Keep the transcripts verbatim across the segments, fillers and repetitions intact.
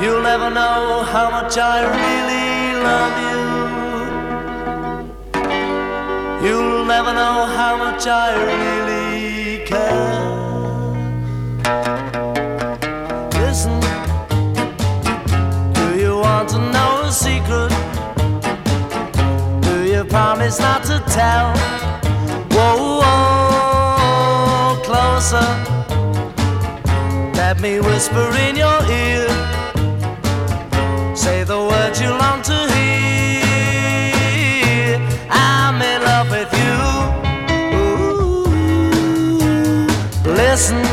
You'll never know how much I really love you. You'll never know how much I really care. Listen, do you want to know a secret? Do you promise not to tell? Whoa, whoa, closer. Let me whisper in your ear. Say the words you long to hear. I'm in love with you. Ooh. Listen,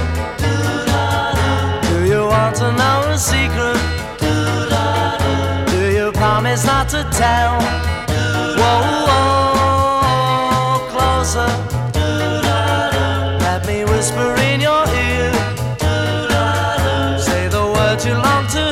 do you want to know a secret? Do you promise not to tell? Whoa, whoa, closer. Let me whisper in your ear. Say the words you long to